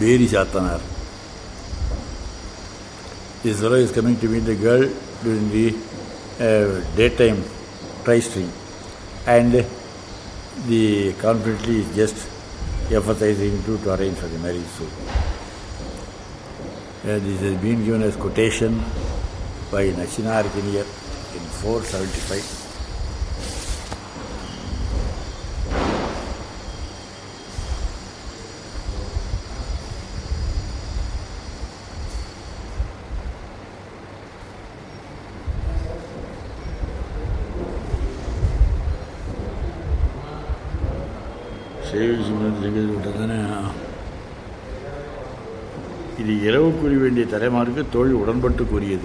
Beri Shatanar. This fellow is coming to meet the girl during the daytime tri-string, and the confidently is just emphasizing to arrange for the marriage soon. This has been given as quotation by Nachina Arkiniyar in 475. இது இரவு கூறி வேண்டிய தலைமாருக்கு தோழி உடன்பட்டு கூறியது.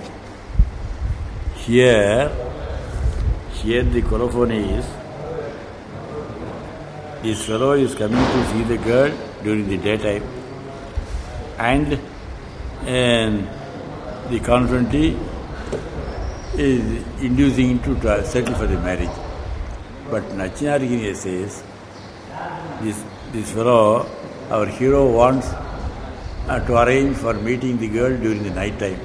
Here the colophon is, this fellow is coming to see the girl during the daytime, and the confidantly is inducing him to settle for the marriage. But Nachinarikiniya says, this fellow, our hero, wants to arrange for meeting the girl during the night time.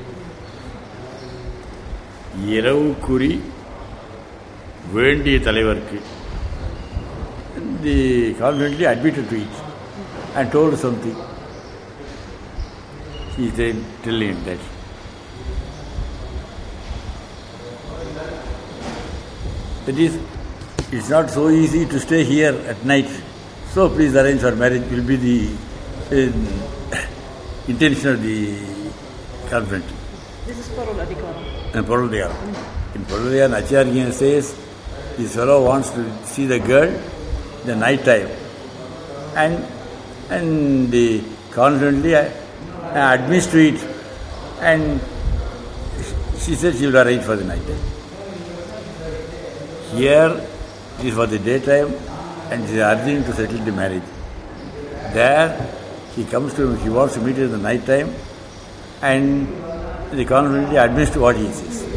இரவு குறி வேண்டிய தலைவருக்கு. The confidently admitted to it and told something. He is telling him that. That is, it's not so easy to stay here at night. So please arrange for marriage will be the intention of the confidant. This is Parul-Adhikaram. In Parul-Adhikaram, Acharya says this fellow wants to see the girl in the night time, and the confidently admits to it, and she said she will arrange for the night time. Here it is for the daytime, and she is urging to settle the marriage. There he wants to meet her in the night time, and the confidently admits to what he says.